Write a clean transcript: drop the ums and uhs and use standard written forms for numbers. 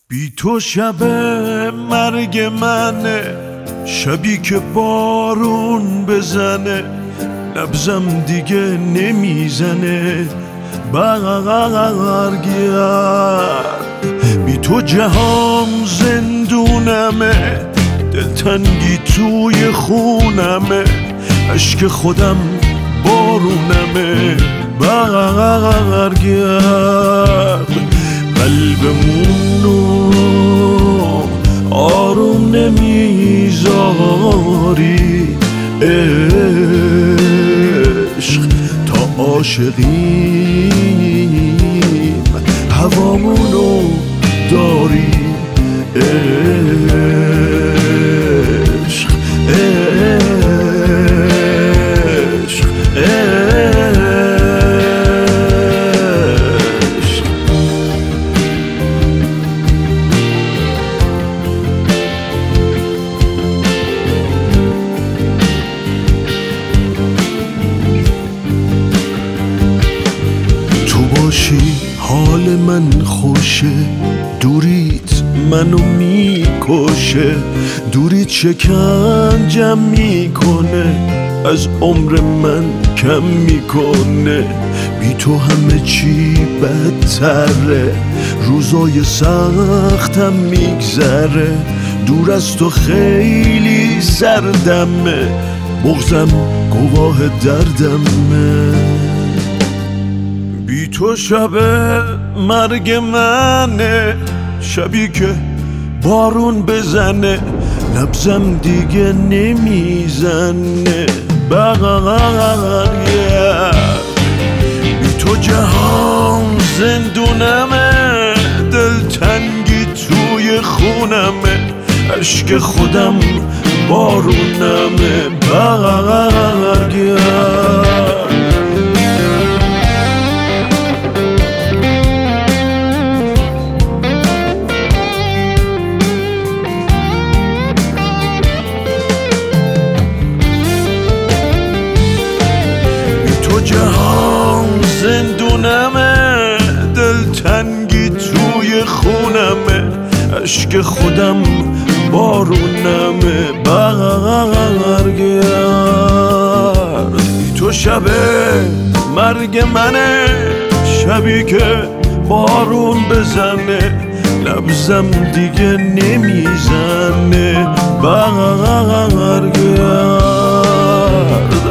بی تو شب مرگ منه، شبی که بارون بزنه، نبضم دیگه نمیزنه برگرد. بی تو جهان زندونمه، دلتنگی توی خونمه، عشق خودم بارونمه برگرد. قلبمونو آروم نمیذاری عشق، تا عاشقیم هوامونو داری عشق عشق عشق. تو باشی حال من خوشه، دوریت منو میکشه، دوریت شکنجم میکنه، از عمر من کم میکنه. بی تو همه چی بدتره، روزای سختم میگذره، دور از تو خیلی سردمه، بغضم گواه دردمه. بی تو شب مرگ منه، شبی که بارون بزنه، نبضم دیگه نمیزنه برگرد. بی تو جهان زندونمه، دلتنگی توی خونمه، عشق خودم بارونمه برگرد. جهان زندونمه، دلتنگی توی خونمه، عشق خودم بارونمه برگرد. بی تو شب مرگ منه، شبی که بارون بزنه، نبضم دیگه نمیزنه برگرد.